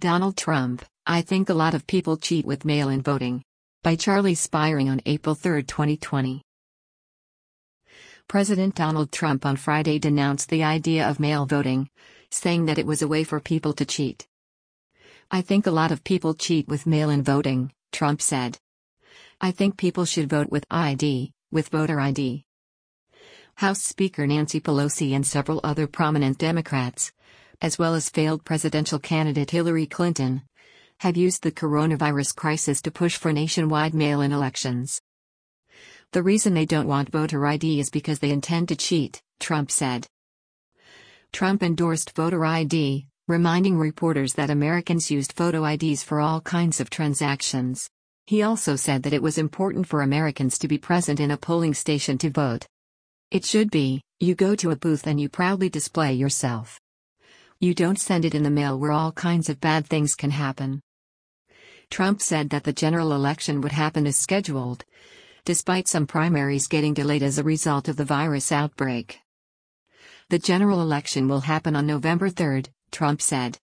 Donald Trump, I think a lot of people cheat with mail-in voting. By Charlie Spiring on April 3, 2020. President Donald Trump on Friday denounced the idea of mail voting, saying that it was a way for people to cheat. I think a lot of people cheat with mail-in voting, Trump said. I think people should vote with voter ID. House Speaker Nancy Pelosi and several other prominent Democrats, as well as failed presidential candidate Hillary Clinton, have used the coronavirus crisis to push for nationwide mail-in elections. The reason they don't want voter ID is because they intend to cheat, Trump said. Trump endorsed voter ID, reminding reporters that Americans used photo IDs for all kinds of transactions. He also said that it was important for Americans to be present in a polling station to vote. It should be, you go to a booth and you proudly display yourself. You don't send it in the mail where all kinds of bad things can happen. Trump said that the general election would happen as scheduled, despite some primaries getting delayed as a result of the virus outbreak. The general election will happen on November 3, Trump said.